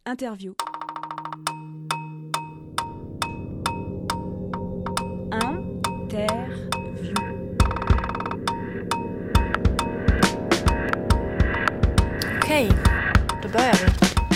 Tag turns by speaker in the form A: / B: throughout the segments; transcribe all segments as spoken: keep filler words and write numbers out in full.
A: Interview. Interview.
B: Okej, då börjar vi.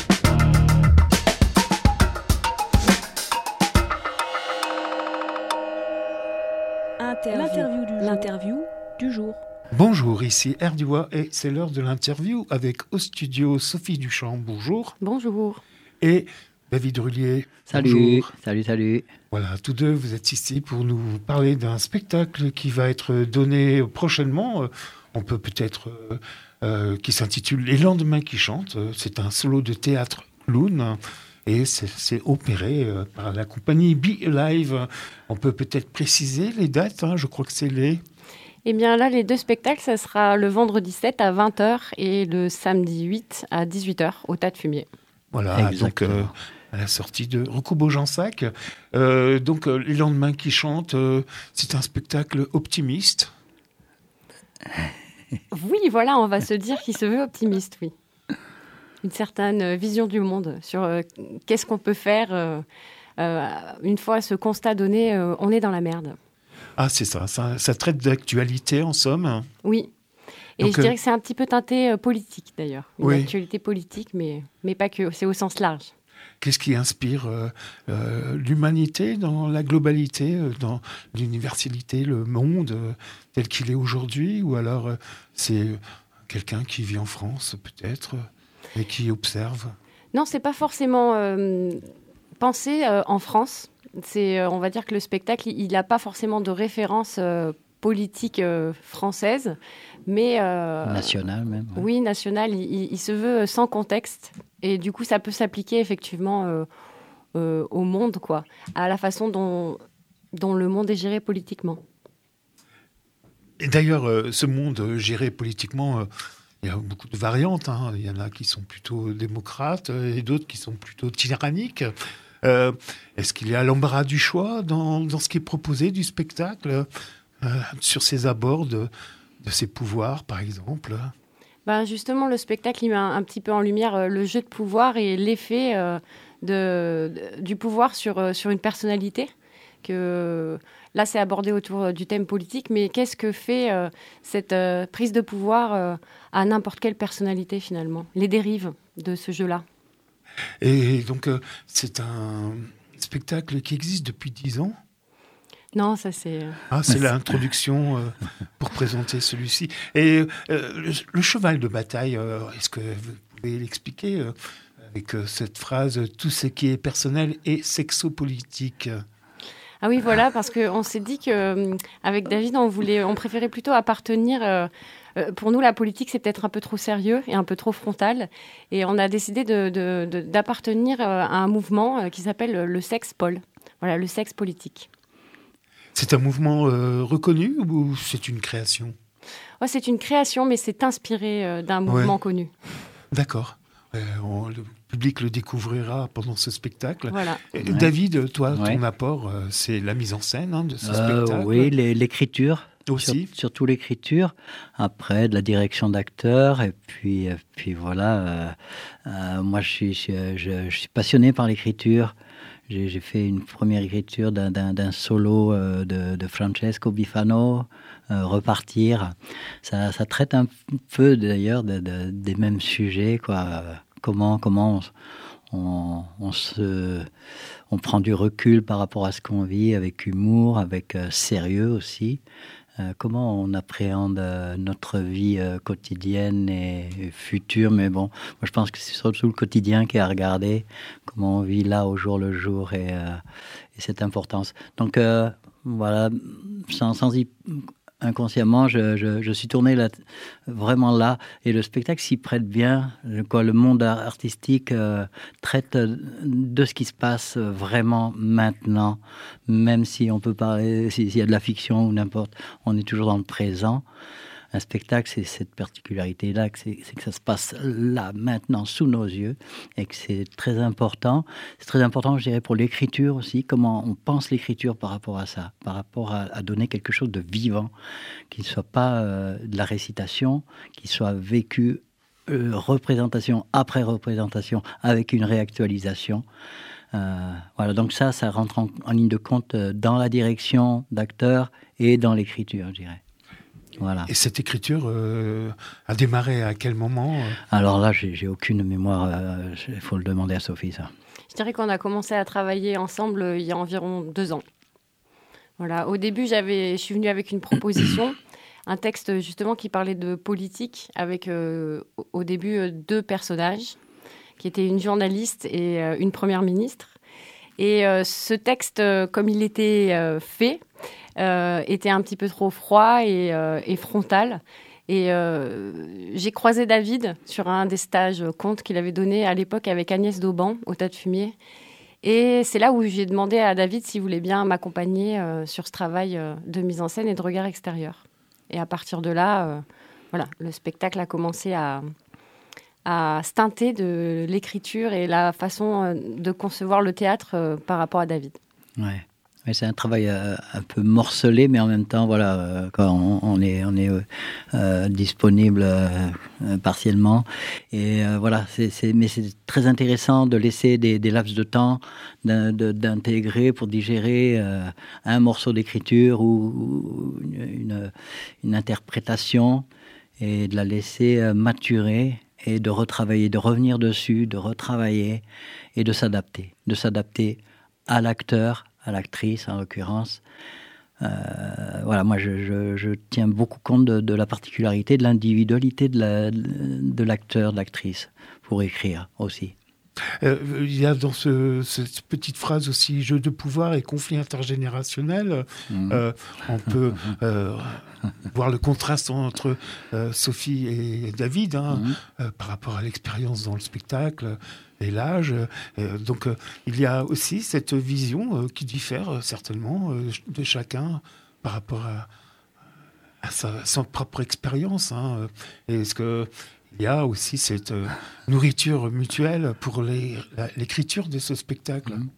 A: Interview. L'interview du jour. L'interview du jour.
C: Bonjour, ici Erdua et c'est l'heure de l'interview avec au studio Sophie Duchamp. Bonjour.
B: Bonjour.
C: Et David Rullier.
D: Salut,
C: bonjour.
D: salut, salut.
C: Voilà, tous deux, vous êtes ici pour nous parler d'un spectacle qui va être donné prochainement. On peut peut-être, euh, euh, qui s'intitule Les lendemains qui chantent. C'est un solo de théâtre clown. Et c'est, c'est opéré euh, par la compagnie Be Alive. On peut peut-être préciser les dates, hein, je crois que c'est les...
B: Eh bien là, les deux spectacles, ça sera le vendredi sept à vingt heures et le samedi huit à dix-huit heures au Tas de Fumier.
C: Voilà, donc euh, à la sortie de Recoubeau-Jansac. Euh, donc euh, Les lendemains qui chantent, euh, c'est un spectacle optimiste.
B: Oui, voilà, on va se dire qu'il se veut optimiste, oui. Une certaine vision du monde sur euh, qu'est-ce qu'on peut faire euh, euh, une fois ce constat donné, euh, on est dans la merde.
C: Ah, c'est ça, ça, ça traite d'actualité en somme.
B: Oui, et
C: donc,
B: je dirais
C: euh,
B: que c'est un petit peu teinté euh, politique d'ailleurs, une
C: oui.
B: actualité politique, mais, mais pas que, c'est au sens large.
C: Qu'est-ce qui inspire euh, euh, l'humanité dans la globalité, euh, dans l'universalité, le monde euh, tel qu'il est aujourd'hui? Ou alors euh, c'est quelqu'un qui vit en France peut-être et qui observe?
B: Non, c'est pas forcément euh, pensé euh, en France. C'est, euh, on va dire que le spectacle, il n'a pas forcément de référence euh, politique euh, française, mais... Euh,
D: nationale même. Ouais.
B: Oui, nationale. Il, il, il se veut sans contexte. Et du coup, ça peut s'appliquer effectivement euh, euh, au monde, quoi, à la façon dont, dont le monde est géré politiquement.
C: Et d'ailleurs, euh, ce monde géré politiquement... Euh, il y a beaucoup de variantes. Hein. Il y en a qui sont plutôt démocrates et d'autres qui sont plutôt tyranniques. Euh, est-ce qu'il y a l'embarras du choix dans, dans ce qui est proposé du spectacle, euh, sur ces abords de, de ces pouvoirs, par exemple?
B: Ben justement, le spectacle, il met un, un petit peu en lumière euh, le jeu de pouvoir et l'effet euh, de, de, du pouvoir sur, euh, sur une personnalité. Que, là, c'est abordé autour euh, du thème politique, mais qu'est-ce que fait euh, cette euh, prise de pouvoir euh, à n'importe quelle personnalité, finalement? Les dérives de ce jeu-là.
C: Et donc, euh, c'est un spectacle qui existe depuis dix ans?
B: Non, ça c'est...
C: Ah, c'est l'introduction euh, pour présenter celui-ci. Et euh, le, le cheval de bataille, euh, est-ce que vous pouvez l'expliquer euh, avec euh, cette phrase « Tout ce qui est personnel est sexopolitique ».
B: Ah oui, voilà, parce qu'on s'est dit qu'avec David, on, voulait, on préférait plutôt appartenir... Euh, pour nous, la politique, c'est peut-être un peu trop sérieux et un peu trop frontal. Et on a décidé de, de, de, d'appartenir à un mouvement qui s'appelle le Sex-Pol. Voilà, le sexe politique. C'est
C: un mouvement euh, reconnu ou c'est une création?
B: Ouais, c'est une création, mais c'est inspiré euh, d'un mouvement ouais. connu.
C: D'accord. Euh, on, le public le découvrira pendant ce spectacle.
B: Voilà.
C: Et,
D: ouais.
C: David, toi,
D: ouais.
C: ton apport, euh, c'est la mise en scène hein, de ce
D: euh,
C: spectacle?
D: Oui, les, l'écriture.
C: Aussi.
D: Sur, surtout l'écriture. Après, de la direction d'acteur. Et puis, et puis voilà. Euh, euh, moi, je suis, je, je, je suis passionné par l'écriture. J'ai, j'ai fait une première écriture d'un, d'un, d'un solo euh, de, de Francesco Bifano, euh, Repartir. Ça, ça traite un peu d'ailleurs de, de, des mêmes sujets, quoi. Comment, comment on, on, on, se, on prend du recul par rapport à ce qu'on vit, avec humour, avec euh, sérieux aussi. Euh, comment on appréhende euh, notre vie euh, quotidienne et, et future. Mais bon, moi je pense que c'est surtout le quotidien qui est à regarder, comment on vit là au jour le jour et, euh, et cette importance. Donc euh, voilà, sans, sans y... inconsciemment, je, je, je suis tourné là, vraiment là, et le spectacle s'y prête bien. Quoi, le monde artistique euh, traite de ce qui se passe vraiment maintenant, même si on peut parler, s'il y a de la fiction ou n'importe, on est toujours dans le présent. Un spectacle, c'est cette particularité-là, que c'est, c'est que ça se passe là, maintenant, sous nos yeux, et que c'est très important. C'est très important, je dirais, pour l'écriture aussi, comment on pense l'écriture par rapport à ça, par rapport à, à donner quelque chose de vivant, qui ne soit pas euh, de la récitation, qui soit vécu euh, représentation après représentation avec une réactualisation. Euh, voilà, donc ça, ça rentre en, en ligne de compte dans la direction d'acteur et dans l'écriture, je dirais. Voilà.
C: Et cette écriture euh, a démarré à quel moment?
D: Alors là, j'ai, j'ai aucune mémoire. Il euh, faut le demander à Sophie, ça.
B: Je dirais qu'on a commencé à travailler ensemble euh, il y a environ deux ans. Voilà. Au début, j'avais, je suis venue avec une proposition, un texte justement qui parlait de politique, avec euh, au début euh, deux personnages, qui étaient une journaliste et euh, une première ministre. Et euh, ce texte, euh, comme il était euh, fait, euh, était un petit peu trop froid et, euh, et frontal. Et euh, j'ai croisé David sur un des stages contes qu'il avait donné à l'époque avec Agnès Dauban, au Tas de Fumier. Et c'est là où j'ai demandé à David s'il voulait bien m'accompagner euh, sur ce travail euh, de mise en scène et de regard extérieur. Et à partir de là, euh, voilà, le spectacle a commencé à, à se teinter de l'écriture et la façon euh, de concevoir le théâtre euh, par rapport à David.
D: Ouais. Oui, c'est un travail euh, un peu morcelé, mais en même temps, voilà, euh, quand on, on est, on est euh, euh, disponible euh, euh, partiellement. Et euh, voilà, c'est, c'est, mais c'est très intéressant de laisser des, des laps de temps, de, d'intégrer pour digérer euh, un morceau d'écriture ou, ou une, une interprétation et de la laisser euh, maturer et de retravailler, de revenir dessus, de retravailler et de s'adapter, de s'adapter à l'acteur, à l'actrice en l'occurrence. Euh, voilà, moi je, je, je tiens beaucoup compte de, de la particularité, de l'individualité de, la, de l'acteur, de l'actrice pour écrire aussi.
C: Euh, il y a dans ce, cette petite phrase aussi jeu de pouvoir et conflit intergénérationnel. Mmh. Euh, on peut euh, voir le contraste entre euh, Sophie et David hein, mmh. euh, par rapport à l'expérience dans le spectacle et l'âge. Euh, donc euh, il y a aussi cette vision euh, qui diffère euh, certainement euh, de chacun par rapport à, à sa, sa propre expérience. Hein. Est-ce que il y a aussi cette euh, nourriture mutuelle pour les, la, l'écriture de ce spectacle. Mmh.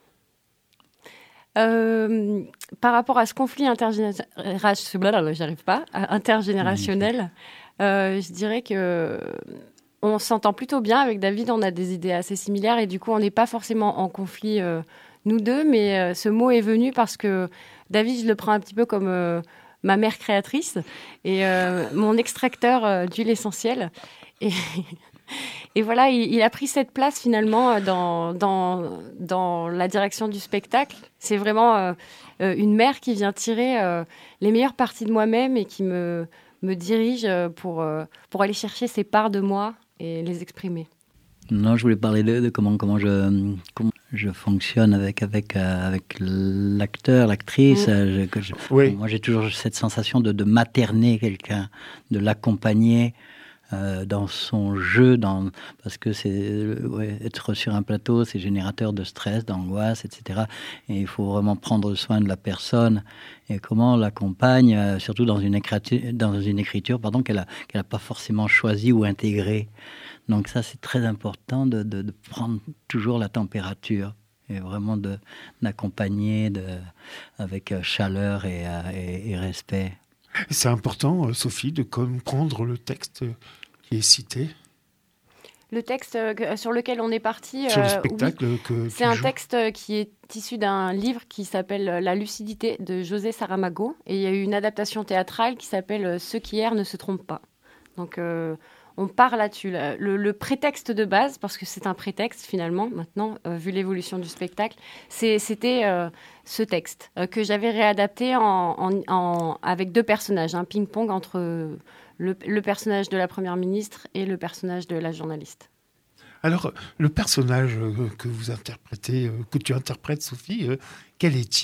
B: Euh, par rapport à ce conflit intergénérationnel, j'arrive pas, intergénérationnel, euh, je dirais que on s'entend plutôt bien avec David. On a des idées assez similaires et du coup, on n'est pas forcément en conflit euh, nous deux. Mais euh, ce mot est venu parce que David, je le prends un petit peu comme euh, ma mère créatrice et euh, mon extracteur euh, d'huile essentielle. Et, et voilà, il, il a pris cette place finalement dans, dans, dans la direction du spectacle. C'est vraiment euh, une mère qui vient tirer euh, les meilleures parties de moi-même et qui me, me dirige pour, euh, pour aller chercher ces parts de moi et les exprimer.
D: Non, je voulais parler de, de comment, comment, je, comment je fonctionne avec, avec, euh, avec l'acteur, l'actrice. Mmh. Euh, je, je, oui. Moi, j'ai toujours cette sensation de, de materner quelqu'un, de l'accompagner euh, dans son jeu, dans, parce que c'est, ouais, être sur un plateau, c'est générateur de stress, d'angoisse, et cetera. Et il faut vraiment prendre soin de la personne. Et comment on l'accompagne, euh, surtout dans une écriture, dans une écriture pardon, qu'elle n'a qu'elle a pas forcément choisie ou intégrée. Donc ça, c'est très important de, de, de prendre toujours la température et vraiment de, d'accompagner de, avec chaleur et, et, et respect.
C: C'est important, Sophie, de comprendre le texte qui est cité.
B: Le texte sur lequel on est parti,
C: sur le spectacle euh, oui, que
B: c'est un joues. Texte qui est issu d'un livre qui s'appelle La lucidité de José Saramago. Et il y a eu une adaptation théâtrale qui s'appelle Ceux qui errent ne se trompent pas. Donc... Euh, on part là-dessus. Le, le prétexte de base, parce que c'est un prétexte finalement, maintenant, euh, vu l'évolution du spectacle, c'est, c'était euh, ce texte euh, que j'avais réadapté en, en, en, avec deux personnages, un ping-pong entre le, le personnage de la Première ministre et le personnage de la journaliste.
C: Alors, le personnage que vous interprétez, que tu interprètes, Sophie, euh, quel est-il ?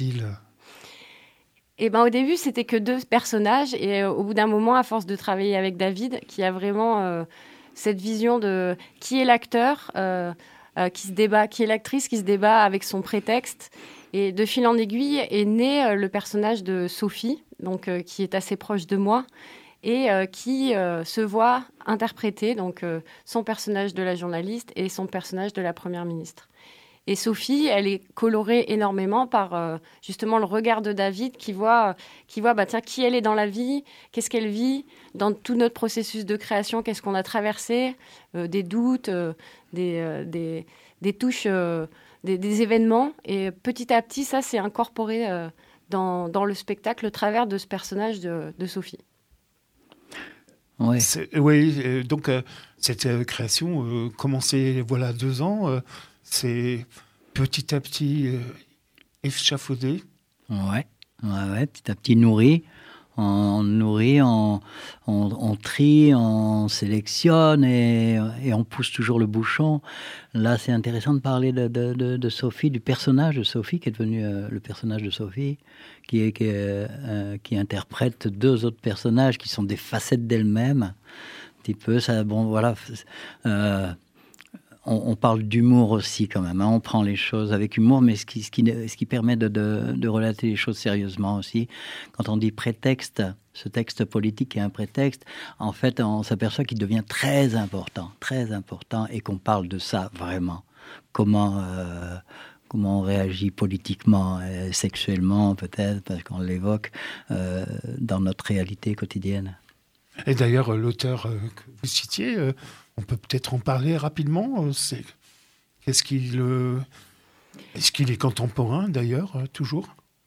B: Eh ben, au début, c'était que deux personnages. Et euh, au bout d'un moment, à force de travailler avec David, qui a vraiment euh, cette vision de qui est l'acteur, euh, euh, qui se débat, qui est l'actrice, qui se débat avec son prétexte. Et de fil en aiguille est né euh, le personnage de Sophie, donc, euh, qui est assez proche de moi, et euh, qui euh, se voit interpréter donc, euh, son personnage de la journaliste et son personnage de la Première ministre. Et Sophie, elle est colorée énormément par euh, justement le regard de David qui voit, qui voit bah, tiens, qui elle est dans la vie, qu'est-ce qu'elle vit, dans tout notre processus de création, qu'est-ce qu'on a traversé, euh, des doutes, euh, des, euh, des, des touches, euh, des, des événements. Et petit à petit, ça, c'est incorporé euh, dans, dans le spectacle, au travers de ce personnage de, de Sophie.
C: Ouais. Oui, euh, donc euh, cette euh, création euh, commençait voilà deux ans. Euh, c'est petit à petit euh, échafaudé.
D: Ouais, ouais, ouais, petit à petit nourri. On, on nourrit, on, on, on trie, on sélectionne et, et on pousse toujours le bouchon. Là, c'est intéressant de parler de, de, de, de Sophie, du personnage de Sophie, qui est devenu euh, le personnage de Sophie, qui, est, qui, est, euh, qui interprète deux autres personnages qui sont des facettes d'elle-même. Un petit peu, ça, bon, voilà. Euh, On, on parle d'humour aussi quand même, hein. On prend les choses avec humour, mais ce qui, ce qui, ce qui permet de, de, de relater les choses sérieusement aussi. Quand on dit prétexte, ce texte politique est un prétexte, en fait on s'aperçoit qu'il devient très important, très important, et qu'on parle de ça vraiment. Comment, euh, comment on réagit politiquement, et sexuellement peut-être, parce qu'on l'évoque euh, dans notre réalité quotidienne.
C: Et d'ailleurs, l'auteur euh, que vous citiez, euh, on peut peut-être en parler rapidement. Euh, c'est... Qu'est-ce qu'il, euh... Est-ce qu'il est contemporain, d'ailleurs, euh, toujours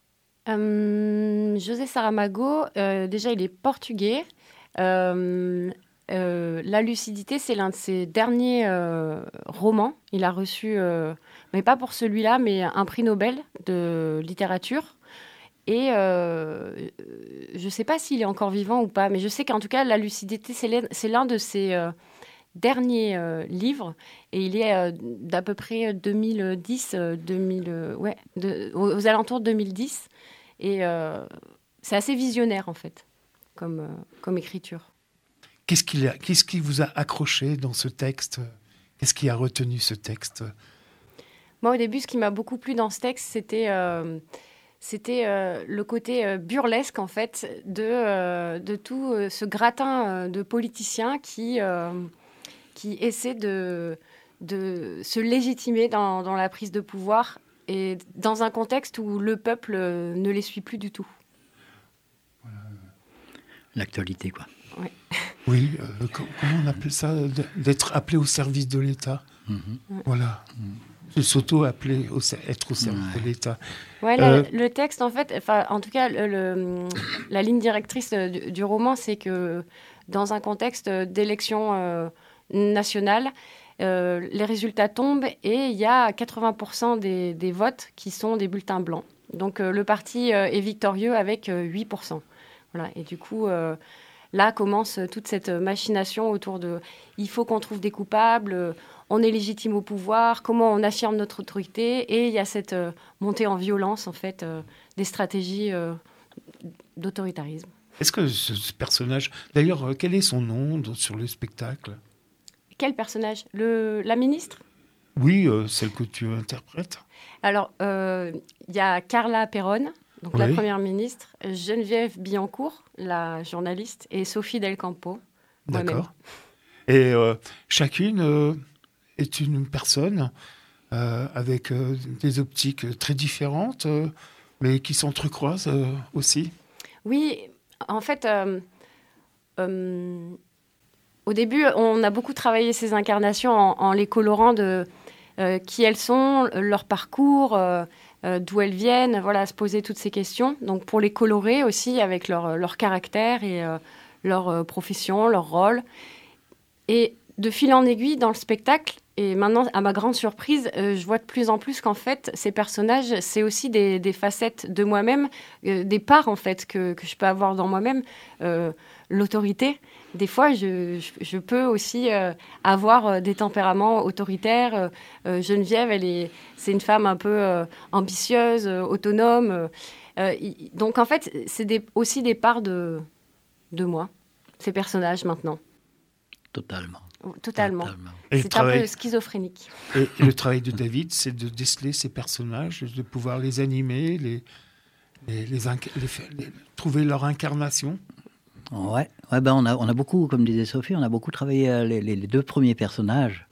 B: euh, José Saramago, euh, déjà, il est portugais. Euh, euh, La lucidité, c'est l'un de ses derniers euh, romans. Il a reçu, euh, mais pas pour celui-là, mais un prix Nobel de littérature. Et euh, je ne sais pas s'il est encore vivant ou pas, mais je sais qu'en tout cas, La lucidité, c'est l'un, c'est l'un de ses euh, derniers euh, livres. Et il est euh, d'à peu près deux mille dix, euh, deux mille, euh, ouais, de, aux, aux alentours de deux mille dix. Et euh, c'est assez visionnaire, en fait, comme, euh, comme écriture.
C: Qu'est-ce qui, a, qu'est-ce qui vous a accroché dans ce texte ? Qu'est-ce qui a retenu ce texte ?
B: Moi, au début, ce qui m'a beaucoup plu dans ce texte, c'était... Euh, C'était euh, le côté euh, burlesque, en fait, de, euh, de tout euh, ce gratin euh, de politiciens qui, euh, qui essaient de, de se légitimer dans, dans la prise de pouvoir et dans un contexte où le peuple euh, ne les suit plus du tout.
D: L'actualité, quoi.
B: Ouais.
C: Oui, euh, comment on appelle ça ? D'être appelé au service de l'État.
D: Mm-hmm.
C: Voilà. Mm. De s'auto-appeler, au, être au service
D: ouais.
C: de l'État.
B: Ouais, là, euh, le texte, en fait, en tout cas, le, le, la ligne directrice du, du roman, c'est que dans un contexte d'élection euh, nationale, euh, les résultats tombent et il y a quatre-vingts pour cent des, des votes qui sont des bulletins blancs. Donc euh, le parti euh, est victorieux avec euh, huit pour cent. Voilà. Et du coup, euh, là commence toute cette machination autour de « il faut qu'on trouve des coupables euh, ». On est légitime au pouvoir, comment on affirme notre autorité, et il y a cette euh, montée en violence, en fait, euh, des stratégies euh, d'autoritarisme.
C: Est-ce que ce, ce personnage... D'ailleurs, euh, quel est son nom sur le spectacle ?
B: Quel personnage ? Le, la ministre ?
C: Oui, euh, celle que tu interprètes.
B: Alors, il euh, y a Carla Perón, donc oui. La première ministre, Geneviève Billancourt, la journaliste, et Sophie Del Campo,
C: D'accord. Moi-même. Et euh, chacune... Euh... est une personne euh, avec euh, des optiques très différentes, euh, mais qui s'entrecroisent euh, aussi.
B: Oui, en fait, euh, euh, au début, on a beaucoup travaillé ces incarnations en, en les colorant de euh, qui elles sont, leur parcours, euh, euh, d'où elles viennent, voilà, se poser toutes ces questions. Donc pour les colorer aussi avec leur, leur caractère et euh, leur euh, profession, leur rôle. Et de fil en aiguille, dans le spectacle, et maintenant, à ma grande surprise, euh, je vois de plus en plus qu'en fait, ces personnages, c'est aussi des, des facettes de moi-même, euh, des parts, en fait, que, que je peux avoir dans moi-même. Euh, l'autorité, des fois, je, je, je peux aussi euh, avoir euh, des tempéraments autoritaires. Euh, Geneviève, elle est, c'est une femme un peu euh, ambitieuse, euh, autonome. Euh, y, donc, en fait, c'est des, aussi des parts de, de moi, ces personnages, maintenant.
D: Totalement.
B: Totalement.
D: Totalement.
B: C'est travail... un peu schizophrénique.
C: Et, et le travail de David, c'est de déceler ces personnages, de pouvoir les animer, les, les, les, inc... les, les trouver leur incarnation.
D: Ouais, ouais ben on, a, on a beaucoup, comme disait Sophie, on a beaucoup travaillé les, les, les deux premiers personnages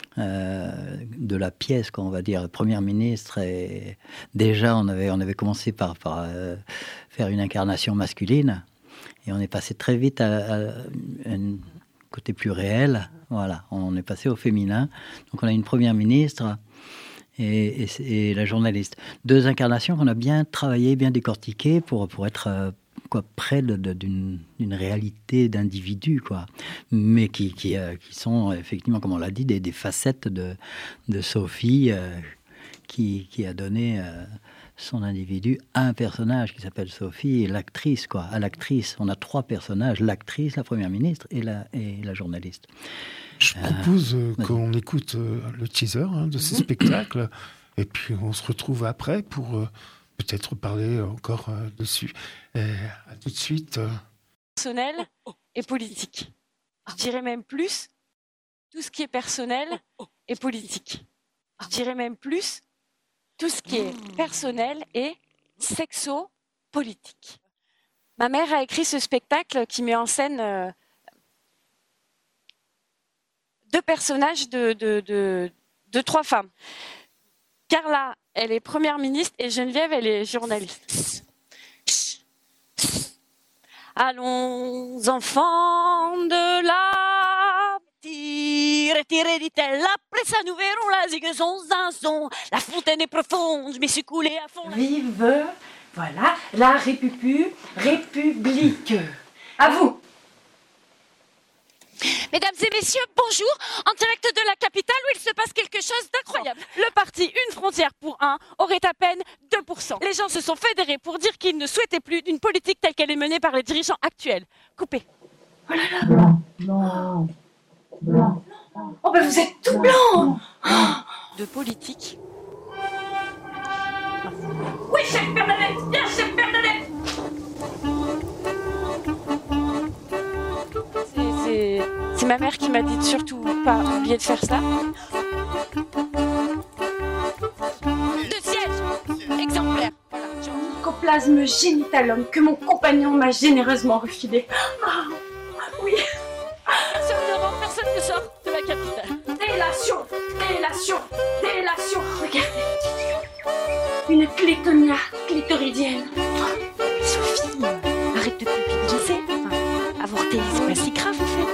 D: euh, de la pièce, quoi, on va dire, première ministre. Et déjà, on avait, on avait commencé par, par euh, faire une incarnation masculine. Et on est passé très vite à, à un côté plus réel. Voilà, on est passé au féminin. Donc on a une première ministre et, et, et la journaliste. Deux incarnations qu'on a bien travaillées, bien décortiquées pour, pour être euh, quoi, près de, de, d'une, d'une réalité d'individus, quoi. Mais qui, qui, euh, qui sont effectivement, comme on l'a dit, des, des facettes de, de Sophie euh, qui, qui a donné... Euh, son individu à un personnage qui s'appelle Sophie et l'actrice, quoi. À l'actrice, on a trois personnages, l'actrice, la première ministre et la, et la journaliste.
C: Je propose euh, qu'on écoute euh, le teaser hein, de ce spectacle et puis on se retrouve après pour euh, peut-être parler encore euh, dessus. Et à tout de suite. Euh...
B: Personnel et politique. Je dirais même plus, tout ce qui est personnel et politique. Je dirais même plus, tout ce qui est personnel et sexo-politique. Ma mère a écrit ce spectacle qui met en scène euh, deux personnages de, de, de, de trois femmes. Carla, elle est première ministre et Geneviève, elle est journaliste. Allons, enfants de la... Tire, tire, dit-elle, après ça nous verrons la zigue son zinzon. La fontaine est profonde, je m'y suis coulée à fond.
A: Vive, voilà, la République, République. À vous.
B: Mesdames et messieurs, bonjour, en direct de la capitale où il se passe quelque chose d'incroyable. Le parti Une frontière pour un aurait à peine deux pour cent. Les gens se sont fédérés pour dire qu'ils ne souhaitaient plus d'une politique telle qu'elle est menée par les dirigeants actuels. Coupez.
A: Oh là là. Non, non. Blanc. Oh ben vous êtes tout blanc.
B: De politique.
A: Oui, chef Bernadette. Bien, chef Bernadette.
B: C'est, c'est, c'est ma mère qui m'a dit de surtout pas oublier de faire ça. Deux sièges exemplaires. Voilà.
A: Mycoplasme génitalum que mon compagnon m'a généreusement refilé. Ah, oui.
B: Personne ne rentre, personne ne sort de la capitale.
A: Délation, délation, délation. Regardez. Une clétonia clitoridienne.
B: Sophie, arrête de culpabiliser. Enfin, avorter, c'est pas si grave en fait.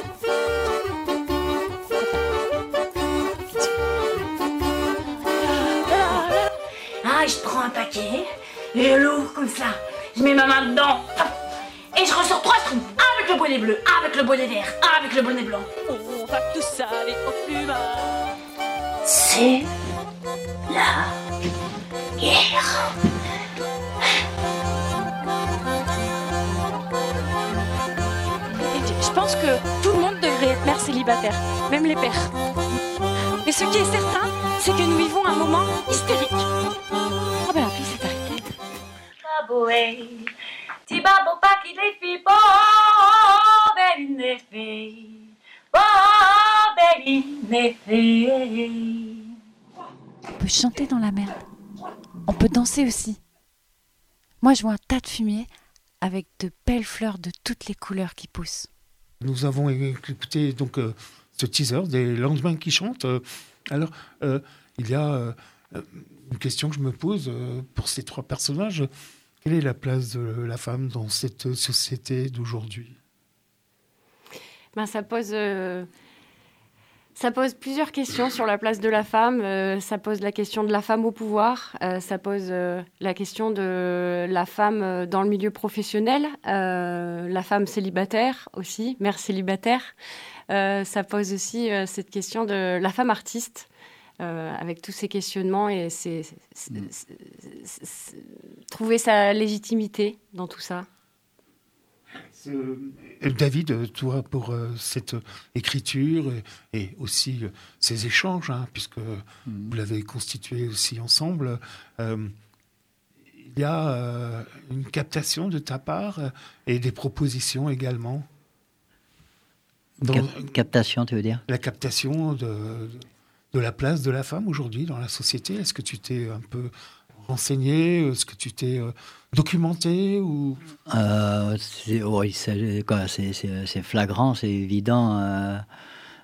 A: Ah, je prends un paquet, et je l'ouvre comme ça. Je mets ma main dedans. Et je ressors trois trous. Avec le bonnet bleu, avec le bonnet vert, avec le bonnet blanc.
B: On va tous aller au plus bas.
A: C'est la guerre.
B: Je pense que tout le monde devrait être mère célibataire, même les pères. Mais ce qui est certain, c'est que nous vivons un moment hystérique. Ah ben la pluie s'est arrêtée.
A: Baboué, ti babo pas qu'il est fait, bon, belle il est fait, bon, belle il est fait.
E: On peut chanter dans la merde. On peut danser aussi. Moi, je vois un tas de fumier avec de belles fleurs de toutes les couleurs qui poussent.
C: Nous avons écouté donc euh, ce teaser des lendemains qui chantent. Euh, alors, euh, il y a euh, une question que je me pose euh, pour ces trois personnages. Quelle est la place de la femme dans cette société d'aujourd'hui ?
B: Ben, ça pose... Euh... Ça pose plusieurs questions sur la place de la femme. Euh, ça pose la question de la femme au pouvoir. Euh, ça pose euh, la question de la femme dans le milieu professionnel. Euh, la femme célibataire aussi, mère célibataire. Euh, ça pose aussi euh, cette question de la femme artiste, euh, avec tous ces questionnements et c'est, c'est, c'est, c'est, c'est, c'est, trouver sa légitimité dans tout ça.
C: Euh, David, toi, pour euh, cette écriture et, et aussi euh, ces échanges, hein, puisque mmh. vous l'avez constitué aussi ensemble, euh, il y a euh, une captation de ta part euh, et des propositions également.
D: Dans, Cap- captation, tu veux dire ?
C: La captation de, de la place de la femme aujourd'hui dans la société. Est-ce que tu t'es un peu renseigné ? Est-ce que tu t'es euh, documenté ou...
D: euh, c'est, oui, c'est, quoi, c'est, c'est, c'est flagrant, c'est évident. Euh,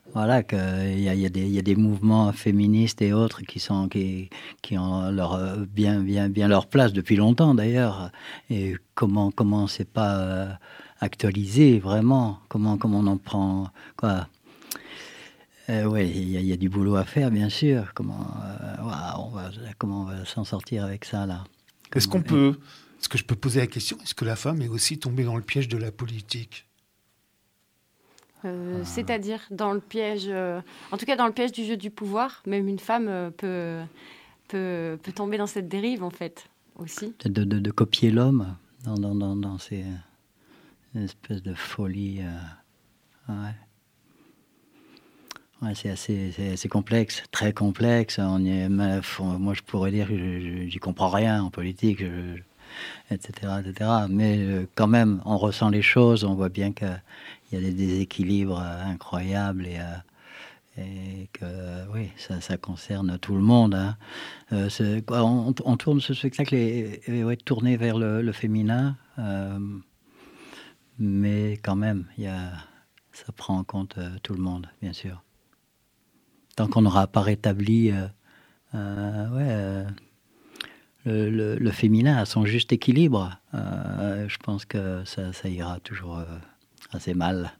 D: voilà, qu'il y a, y, a y a des mouvements féministes et autres qui, sont, qui, qui ont leur, bien, bien, bien leur place depuis longtemps d'ailleurs. Et comment, comment c'est pas euh, actualisé vraiment, comment, comment on en prend quoi. Euh, oui, il y, y a du boulot à faire, bien sûr. Comment, euh, wow, on va, comment on va s'en sortir avec ça, là?
C: Est-ce qu'on peut, est-ce que je peux poser la question, est-ce que la femme est aussi tombée dans le piège de la politique?
B: Euh, ah. C'est-à-dire dans le piège, euh, en tout cas dans le piège du jeu du pouvoir, même une femme euh, peut, peut, peut tomber dans cette dérive, en fait, aussi.
D: De, de, de copier l'homme dans, dans, dans, dans ces espèces de folie. Euh, ouais. Ouais, c'est assez, c'est assez complexe, très complexe. On y est, moi, je pourrais dire que je n'y comprends rien en politique, je, et cetera, et cetera. Mais euh, quand même, on ressent les choses, on voit bien qu'il y a des déséquilibres euh, incroyables et, euh, et que oui, ça, ça concerne tout le monde. Hein. Euh, on, on tourne ce spectacle est, est, est tourné vers le, le féminin, euh, mais quand même, y a, ça prend en compte euh, tout le monde, bien sûr. Tant qu'on n'aura pas rétabli euh, euh, ouais, euh, le, le, le féminin à son juste équilibre, euh, je pense que ça, ça ira toujours euh, assez mal.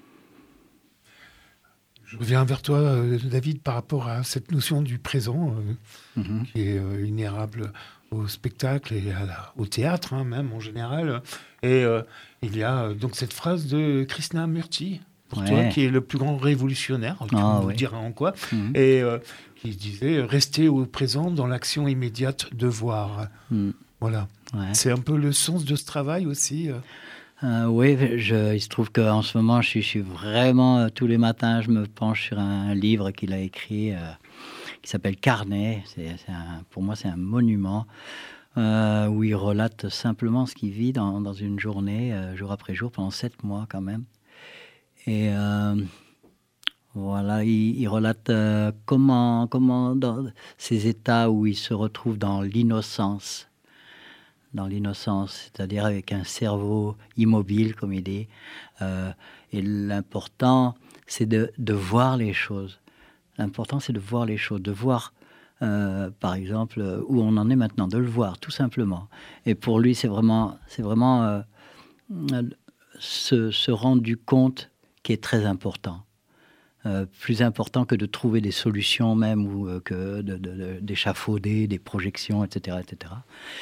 C: Je reviens vers toi, euh, David, par rapport à cette notion du présent, euh, mm-hmm. qui est euh, inhérable au spectacle et à la, au théâtre, hein, même en général. Et euh, il y a euh, donc cette phrase de Krishnamurti, pour ouais. toi, qui est le plus grand révolutionnaire, tu
D: ah,
C: nous
D: oui.
C: diras en quoi,
D: mm-hmm.
C: et euh, qui disait « Rester au présent dans l'action immédiate de voir mm. ». Voilà. Ouais. C'est un peu le sens de ce travail aussi. Euh.
D: Euh, oui, je, il se trouve qu'en ce moment, je suis, je suis vraiment, euh, tous les matins, je me penche sur un, un livre qu'il a écrit, euh, qui s'appelle Carnet. C'est, c'est un, pour moi, c'est un monument. Euh, où il relate simplement ce qu'il vit dans, dans une journée, euh, jour après jour, pendant sept mois quand même. Et euh, voilà, il, il relate euh, comment, comment dans ces états où il se retrouve dans l'innocence, dans l'innocence, c'est-à-dire avec un cerveau immobile, comme il dit. Euh, et l'important, c'est de, de voir les choses. L'important, c'est de voir les choses, de voir, euh, par exemple, où on en est maintenant, de le voir, tout simplement. Et pour lui, c'est vraiment, c'est vraiment euh, se, se rendre du compte qui est très important. Euh, plus important que de trouver des solutions même ou euh, que de, de, de, d'échafauder des projections, et cetera, et cetera.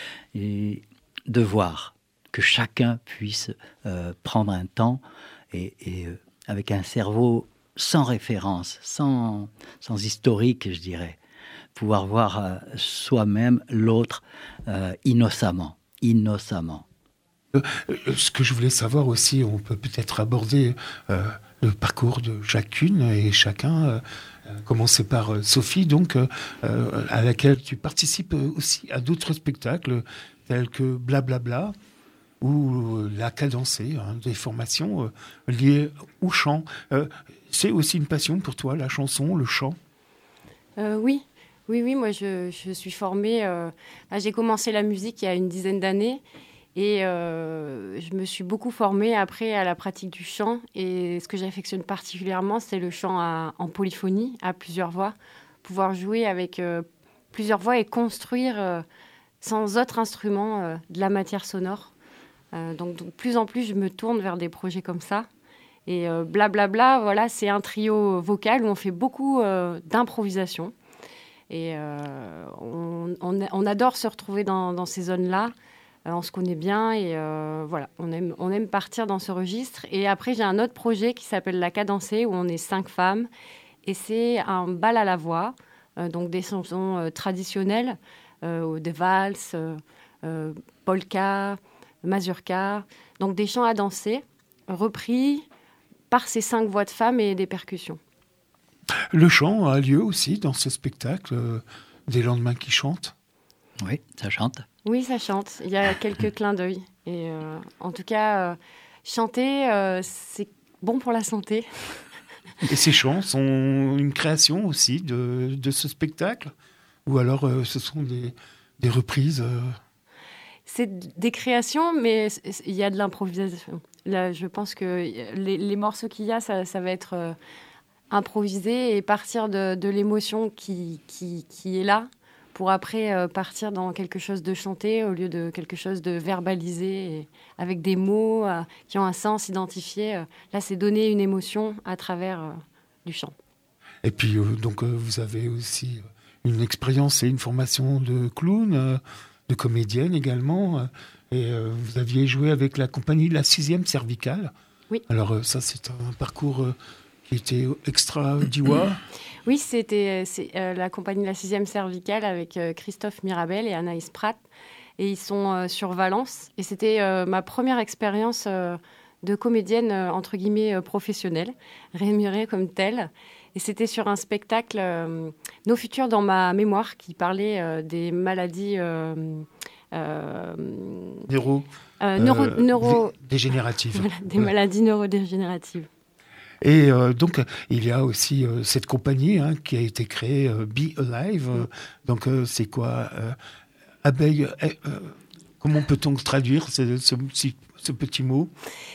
D: Et de voir que chacun puisse euh, prendre un temps et, et euh, avec un cerveau sans référence, sans, sans historique, je dirais, pouvoir voir euh, soi-même l'autre euh, innocemment, innocemment.
C: Euh, ce que je voulais savoir aussi, on peut peut-être aborder euh, le parcours de chacune et chacun, euh, commencer par euh, Sophie, donc, euh, à laquelle tu participes aussi à d'autres spectacles tels que Blablabla ou La Cadencée, hein, des formations euh, liées au chant. Euh, c'est aussi une passion pour toi, la chanson, le chant?
B: euh, Oui, oui, oui, moi je, je suis formée, euh, j'ai commencé la musique il y a une dizaine d'années. Et euh, je me suis beaucoup formée après à la pratique du chant. Et ce que j'affectionne particulièrement, c'est le chant à, en polyphonie, à plusieurs voix. Pouvoir jouer avec euh, plusieurs voix et construire euh, sans autre instrument euh, de la matière sonore. Euh, donc, donc, plus en plus, je me tourne vers des projets comme ça. Et euh, Blablabla, voilà, c'est un trio vocal où on fait beaucoup euh, d'improvisation. Et euh, on, on, on adore se retrouver dans, dans ces zones-là. On se connaît bien et euh, voilà, on aime, on aime partir dans ce registre. Et après, j'ai un autre projet qui s'appelle La Cadencée, où on est cinq femmes. Et c'est un bal à la voix, euh, donc des chansons euh, traditionnelles, euh, des valses, euh, euh, polka, mazurka. Donc des chants à danser, repris par ces cinq voix de femmes et des percussions.
C: Le chant a lieu aussi dans ce spectacle, euh, des lendemains qui chantent?
D: Oui, ça chante.
B: Oui, ça chante. Il y a quelques clins d'œil. Et euh, en tout cas, euh, chanter, euh, c'est bon pour la santé.
C: Et ces chants sont une création aussi de, de ce spectacle? Ou alors euh, ce sont des, des reprises euh...
B: C'est des créations, mais il y a de l'improvisation. Là, je pense que les, les morceaux qu'il y a, ça, ça va être... Euh, improviser et partir de, de l'émotion qui, qui, qui est là pour après euh, partir dans quelque chose de chanté au lieu de quelque chose de verbalisé et avec des mots euh, qui ont un sens identifié. Euh, là, c'est donner une émotion à travers euh, du chant.
C: Et puis, euh, donc, euh, vous avez aussi une expérience et une formation de clown, euh, de comédienne également. Euh, et euh, vous aviez joué avec la compagnie La Sixième Cervicale.
B: Oui.
C: Alors, euh, ça, c'est un parcours euh, qui était extra d'Iwa.
B: Oui, c'était c'est, euh, la compagnie La Sixième Cervicale avec euh, Christophe Mirabel et Anaïs Pratt. Et ils sont euh, sur Valence. Et c'était euh, ma première expérience euh, de comédienne, euh, entre guillemets, euh, professionnelle, rémunérée comme telle. Et c'était sur un spectacle, euh, Nos futurs dans ma mémoire, qui parlait euh, des maladies... Euh, euh,
C: Neuro,
B: euh, neuro,
C: euh,
B: neuro...
C: dégénératives.
B: Voilà, des
C: Ouais.
B: maladies neurodégénératives.
C: Et euh, donc, il y a aussi euh, cette compagnie hein, qui a été créée, euh, Be Alive. Euh, donc, euh, c'est quoi euh, Abeille. Euh, euh, comment peut-on traduire ce, ce, ce petit mot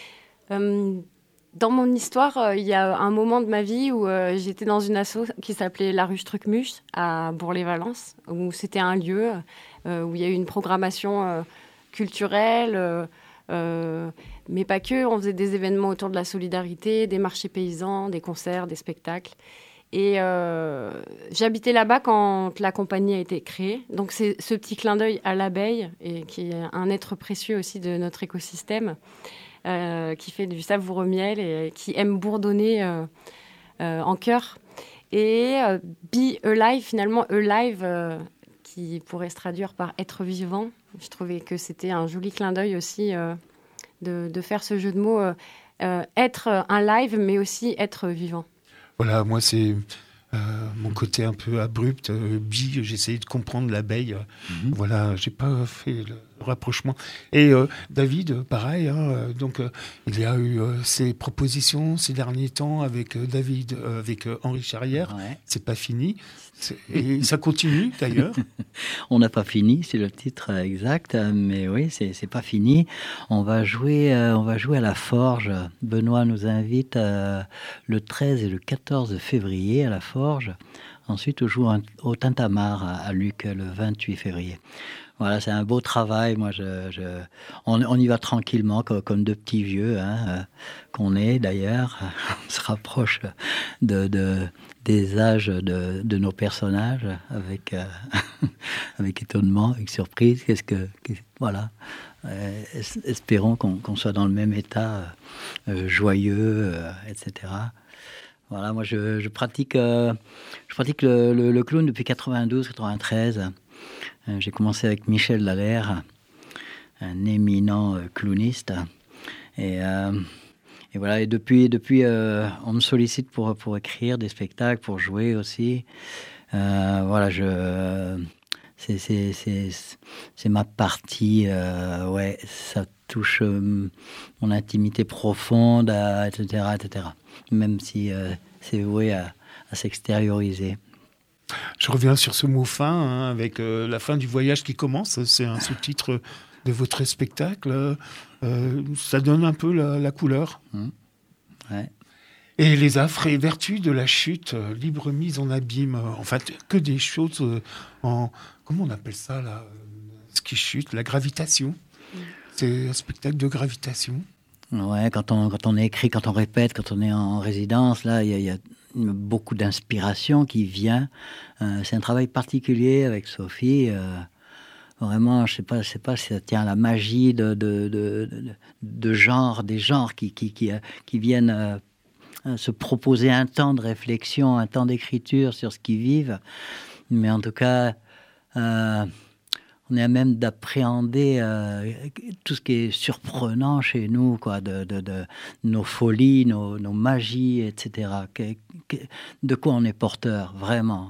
B: Euh, dans mon histoire, euh, il y a un moment de ma vie où euh, j'étais dans une asso qui s'appelait La Ruche Trucmuche à Bourg-les-Valences, où c'était un lieu euh, où il y a eu une programmation euh, culturelle, euh, euh, mais pas que. On faisait des événements autour de la solidarité, des marchés paysans, des concerts, des spectacles. Et euh, j'habitais là-bas quand la compagnie a été créée. Donc c'est ce petit clin d'œil à l'abeille, et qui est un être précieux aussi de notre écosystème. Euh, qui fait du savoureux miel et qui aime bourdonner euh, euh, en chœur. Et euh, Be Alive, finalement, Alive, euh, qui pourrait se traduire par être vivant. Je trouvais que c'était un joli clin d'œil aussi euh, de, de faire ce jeu de mots. Euh, euh, être un live, mais aussi être vivant.
C: Voilà, moi, c'est euh, mon côté un peu abrupt. Euh, bi, j'ai essayé de comprendre l'abeille. Mm-hmm. Voilà, j'ai pas fait le rapprochement. Et euh, David, pareil. Hein, donc, euh, il y a eu euh, ces propositions ces derniers temps avec euh, David, euh, avec euh, Henri Charrière. Ouais. C'est pas fini. C'est... Et ça continue d'ailleurs.
D: On n'a pas fini, c'est le titre exact, mais oui, c'est, c'est pas fini. On va jouer, euh, on va jouer à la Forge. Benoît nous invite euh, le treize et le quatorze février à la Forge. Ensuite, on joue au Tintamarre à, à Luc le vingt-huit février. Voilà, c'est un beau travail. Moi, je, je, on, on y va tranquillement, comme, comme deux petits vieux, hein, euh, qu'on est d'ailleurs. On se rapproche de, de, des âges de, de nos personnages avec, euh, avec étonnement, avec surprise. Qu'est-ce que, qu'est-ce, voilà. Euh, espérons qu'on, qu'on soit dans le même état euh, joyeux, euh, et cetera. Voilà, moi, je, je pratique, euh, je pratique le, le, le clown depuis quatre-vingt-douze quatre-vingt-treize. J'ai commencé avec Michel Dallaire, un éminent euh, clowniste. Et, euh, et voilà, et depuis, depuis euh, on me sollicite pour, pour écrire des spectacles, pour jouer aussi. Euh, voilà, je, c'est, c'est, c'est, c'est ma partie, euh, ouais, ça touche euh, mon intimité profonde, à, et cetera, et cetera. Même si euh, c'est voué à, à s'extérioriser.
C: Je reviens sur ce mot fin, hein, avec euh, la fin du voyage qui commence. C'est un sous-titre de votre spectacle. Euh, ça donne un peu la, la couleur.
D: Mmh. Ouais.
C: Et les affres et vertus de la chute, euh, libre mise en abîme. En fait, que des choses euh, en... Comment on appelle ça, là, ce qui chute, la gravitation. Mmh. C'est un spectacle de gravitation.
D: Ouais, quand on, quand on écrit, quand on répète, quand on est en résidence, là, il y, y a beaucoup d'inspiration qui vient. Euh, c'est un travail particulier avec Sophie. Euh, vraiment, je sais pas, je sais pas si ça tient à la magie de, de, de, de, de genre, des genres qui, qui, qui, qui viennent euh, se proposer un temps de réflexion, un temps d'écriture sur ce qu'ils vivent. Mais en tout cas... Euh, on est à même d'appréhender euh, tout ce qui est surprenant chez nous, quoi, de, de, de nos folies, nos, nos magies, et cetera. Que, que, de quoi on est porteur, vraiment.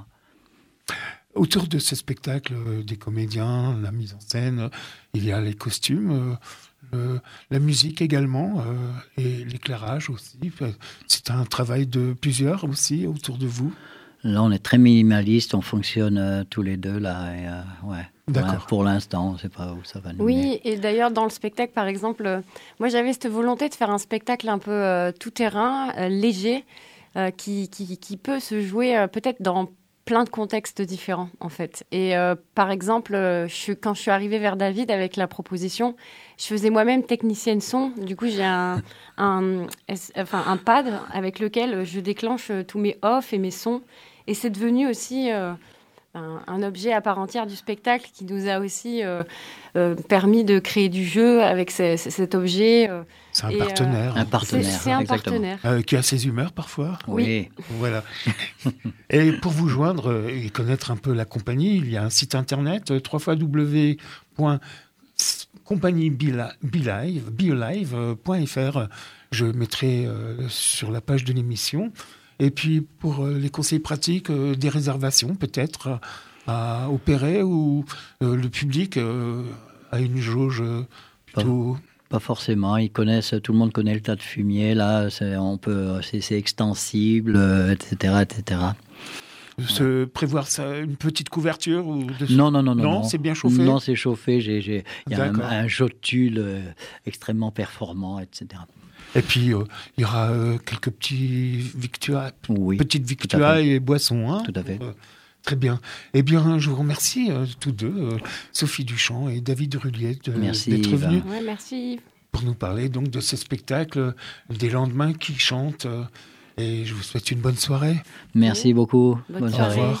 C: Autour de ce spectacle, euh, des comédiens, la mise en scène, euh, il y a les costumes, euh, euh, la musique également, euh, et l'éclairage aussi. C'est un travail de plusieurs aussi autour de vous.
D: Là, on est très minimaliste, on fonctionne euh, tous les deux, là, et euh, ouais.
C: D'accord.
D: Pour l'instant, on ne sait pas où ça va nous
B: Oui,
D: mener.
B: et d'ailleurs, dans le spectacle, par exemple, euh, moi, j'avais cette volonté de faire un spectacle un peu euh, tout-terrain, euh, léger, euh, qui, qui, qui peut se jouer euh, peut-être dans plein de contextes différents, en fait. Et euh, par exemple, euh, je, quand je suis arrivée vers David avec la proposition, je faisais moi-même technicienne son. Du coup, j'ai un, un, enfin, un pad avec lequel je déclenche tous mes off et mes sons. Et c'est devenu aussi euh, un, un objet à part entière du spectacle qui nous a aussi euh, euh, permis de créer du jeu avec ces, cet objet. Euh,
C: c'est un
B: et,
C: partenaire.
B: Euh,
D: un partenaire.
B: C'est, c'est un
D: exactement.
B: partenaire.
C: Euh, qui a ses humeurs parfois.
D: Oui.
C: Voilà. Et pour vous joindre euh, et connaître un peu la compagnie, il y a un site internet euh, w w w point compagnie biolive point f r. Je mettrai euh, sur la page de l'émission. Et puis pour euh, les conseils pratiques, euh, des réservations peut-être à, à opérer ou euh, le public euh, a une jauge euh, plutôt...
D: Pas, pas forcément. Ils connaissent, tout le monde connaît le tas de fumier. Là, c'est, on peut, c'est, c'est extensible, euh, et cetera, et cetera.
C: Se prévoir ça, une petite couverture ou de...
D: Non, non, non, non.
C: Non, c'est bien chauffé.
D: Non, c'est chauffé. J'ai, j'ai, il y a un,
C: D'accord.
D: un jotule euh, extrêmement performant, et cetera.
C: Et puis, euh, il y aura euh, quelques petits victua...
D: Oui,
C: petites victuailles et boissons. Hein,
D: tout à fait.
C: Euh, très bien. Eh bien, je vous remercie euh, tous deux, euh, Sophie Duchamp et David Rullier, de,
D: Merci,
C: d'être
D: Yves.
C: venus
B: Ouais, merci.
C: pour nous parler donc, de ce spectacle des lendemains qui chantent. Euh, et je vous souhaite une bonne soirée.
D: Merci beaucoup.
B: Bonne
D: Bonne
C: Au
B: soirée.
D: soirée.
C: revoir.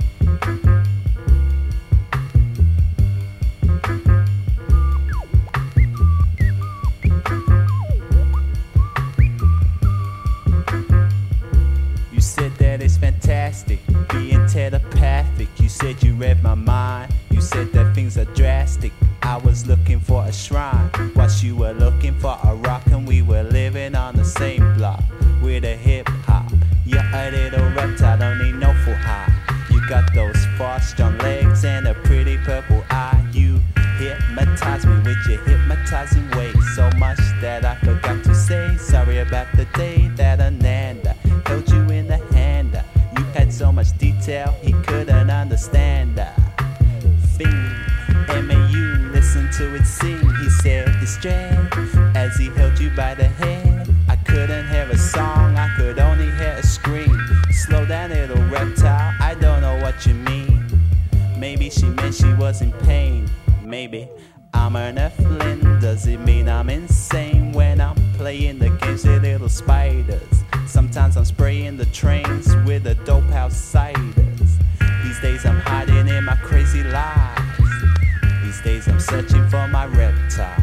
F: You said that it's fantastic, being telepathic. You said you read my mind. You said that things are drastic. I was looking for a shrine, whilst you were looking for a rock, and we were living on the same block with a hip hop. You're a little reptile, don't need no full high. You got those fast strong legs and a pretty purple eye. You hypnotize me with your hypnotizing ways, so much that I forgot to say sorry about the day that Ananda held you in the hand. You had so much detail he couldn't understand. Fiend, M A U, listen to it sing. He said it's dread as he held you by the head. I couldn't hear a song, I could only hear a scream. Slow down, little reptile, I don't know what you mean. Maybe she meant she was in pain. Maybe I'm an earthling. Does it mean I'm insane when I'm playing the games with little spiders? Sometimes I'm spraying the trains with the dope outsiders. These days I'm hiding in my crazy lies. These days I'm searching for my reptile.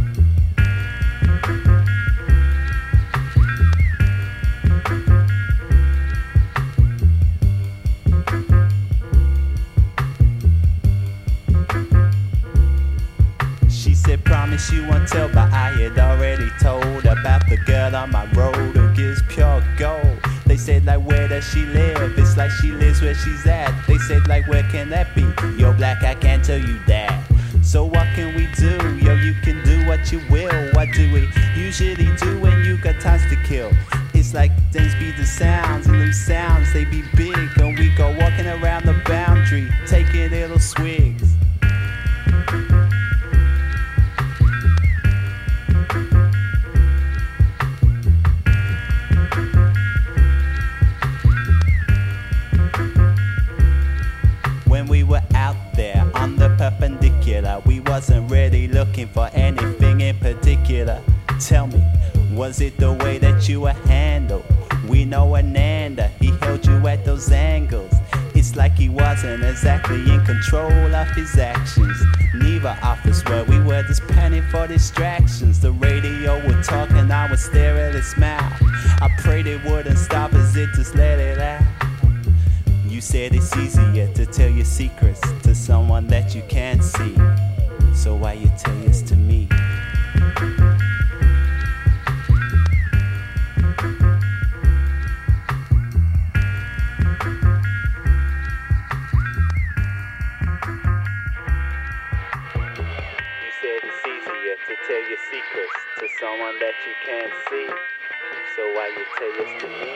F: She said, promise you won't tell, but I had already told about the girl on my road who gives pure gold. They said, like, where does she live? It's like she lives where she's at. They said, like, where can that be? Yo, black, I can't tell you that. So what can we do? Yo, you can do what you will. What do we usually do when you got times to kill? It's like things be the sounds, and them sounds, they be big. And we go walking around the boundary, taking little swigs. When we were out there on the perpendicular, we wasn't really looking for anything in particular. Tell me, was it the way that you were handled? We know Ananda, he held you at those angles. It's like he wasn't exactly in control of his actions. Neither of us were, we were just panning for distractions. The radio would talk and I would stare at its mouth. I prayed it wouldn't stop as it just let it out. You said it's easier to tell your secrets to someone that you can't see. So why you tell yours to me? You said it's easier to tell your secrets to someone that you can't see. So why you tell yours to me?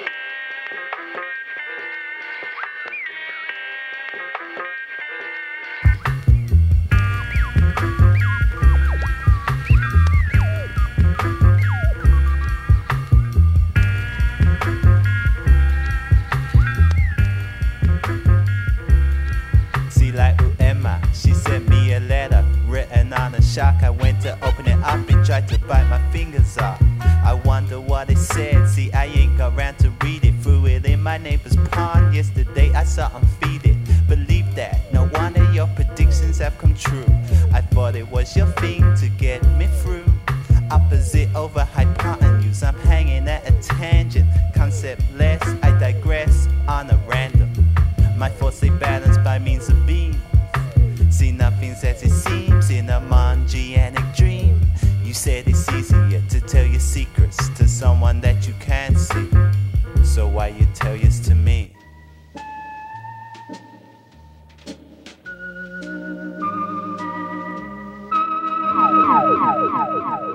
F: shock, I went to open it up and tried to bite my fingers off. I wonder what it said, see I ain't got round to read it. Threw it in my neighbor's pond yesterday, I saw him feed it. Believe that, no one of your predictions have come true. I thought it was your thing to get me through. Opposite over hypotenuse, I'm hanging at a tangent. Conceptless, I digress on a random. My thoughts they balance by means of beams. See nothing's as it seems in a Mongianic dream. You said it's easier to tell your secrets to someone that you can't see. So why you tell yours to me?
G: Oh,